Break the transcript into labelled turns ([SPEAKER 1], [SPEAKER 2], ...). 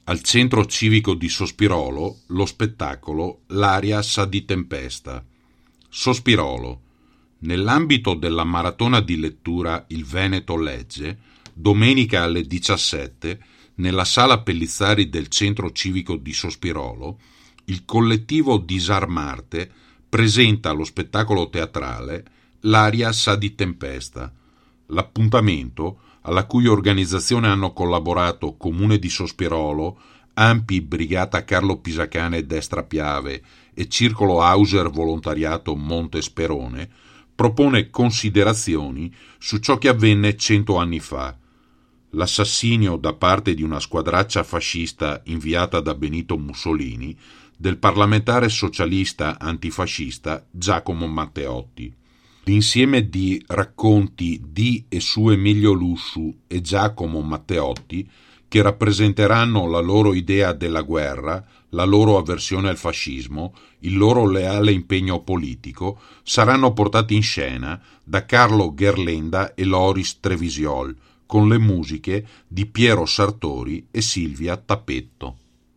[SPEAKER 1] Al centro civico di Sospirolo, lo spettacolo L'aria sa di tempesta. Sospirolo. Nell'ambito della maratona di lettura Il Veneto legge, domenica alle 17, nella sala Pellizzari del centro civico di Sospirolo, il collettivo Disarmarte presenta lo spettacolo teatrale L'aria sa di tempesta. L'appuntamento, alla cui organizzazione hanno collaborato Comune di Sospirolo, Ampi Brigata Carlo Pisacane Destra Piave e Circolo Hauser Volontariato Monte Sperone, propone considerazioni su ciò che avvenne 100 anni fa. L'assassinio da parte di una squadraccia fascista inviata da Benito Mussolini del parlamentare socialista antifascista Giacomo Matteotti. L'insieme di racconti di e su Emilio Lussu e Giacomo Matteotti, che rappresenteranno la loro idea della guerra, la loro avversione al fascismo, il loro leale impegno politico, saranno portati in scena da Carlo Gherlenda e Loris Trevisiol, con le musiche di Piero Sartori e Silvia Tappetto.